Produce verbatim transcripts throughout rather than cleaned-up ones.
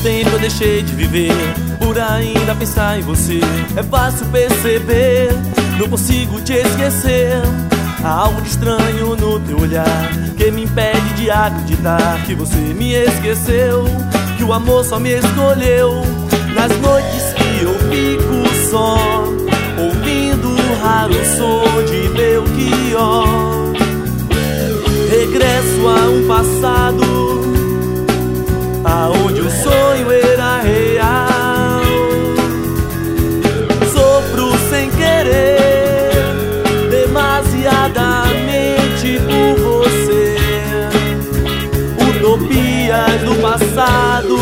tempo eu deixei de viver por ainda pensar em você. É fácil perceber, não consigo te esquecer. Há algo de estranho no teu olhar que me impede de acreditar que você me esqueceu, que o amor só me escolheu. Nas noites que eu fico só, ouvindo o raro som de Belchior, regresso a um passado aonde o sonho era real. Sofro sem querer demasiadamente por você. Utopias do passado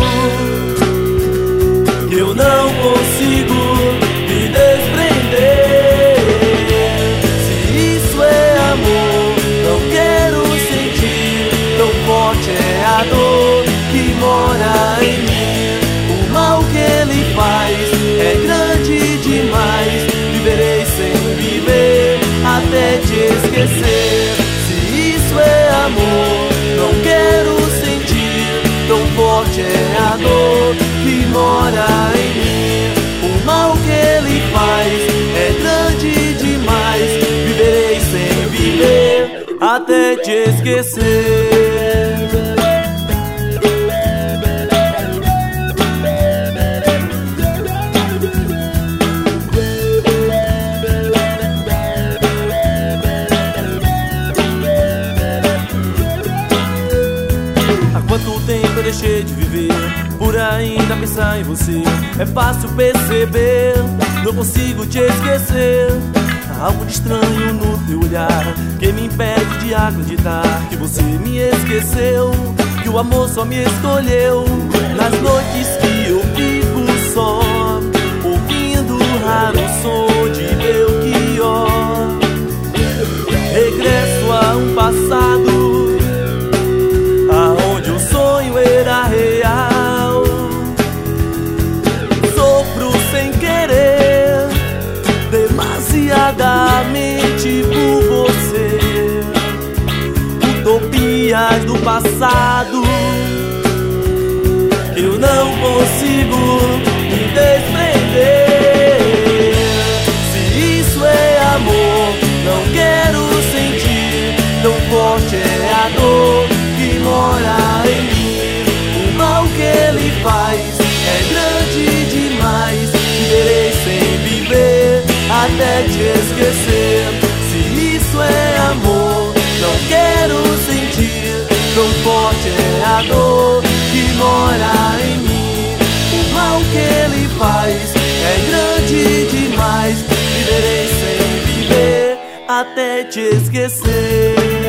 que eu não consigo me desprender. Se isso é amor, não quero sentir. Tão forte é a dor que mora em mim. O mal que ele faz é grande demais. Viverei sem viver até te esquecer. Se isso é amor, não quero sentir. Tão forte é a dor que mora em mim. O mal que ele faz é grande demais. Viverei sem viver até te esquecer. Quanto tempo eu deixei de viver por ainda pensar em você. É fácil perceber, não consigo te esquecer. Há algo de estranho no teu olhar que me impede de acreditar que você me esqueceu, que o amor só me escolheu. Nas noites que eu fico só, ouvindo o raro som de Belchior, regresso a um passado aonde o sonho era real. Sofro sem querer demasiadamente por você. Utopias do passado que eu não consigo me desprender. Se isso é amor, não quero sentir. Tão forte é a dor que mora em mim. O mal que ele faz é grande demais. Viverei sem viver até te esquecer. Se isso é amor, não quero sentir. Tão forte é a dor que mora em mim. O mal que ele faz é grande demais. Viverei sem viver até te esquecer.